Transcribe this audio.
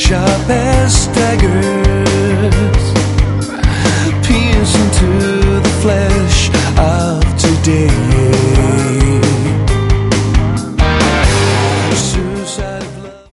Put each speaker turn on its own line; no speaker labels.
sharp as daggers, pierce into the flesh of today.